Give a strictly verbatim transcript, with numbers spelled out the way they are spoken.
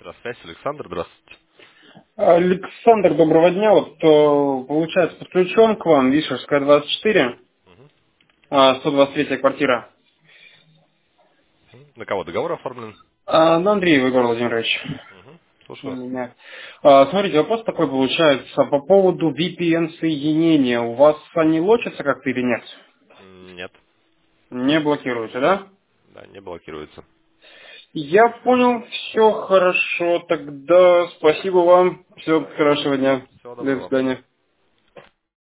Да, связь, Александр, здравствуйте. Александр, доброго дня. Вот э, получается подключен к вам, Вишерская двадцать четыре, Мгм. а, сто двадцать третья квартира. Мгм. На кого договор оформлен? А, на Андреева, Егор Владимирович. Мгм. Слушаю У вас. меня. А, смотрите, вопрос такой получается по поводу V P N соединения. У вас они лочатся как-то или нет? М, Нет, Не блокируете, да? да, не блокируется. Я понял, все хорошо. Тогда спасибо вам. Всего Да. хорошего дня. Всего До доброго. свидания.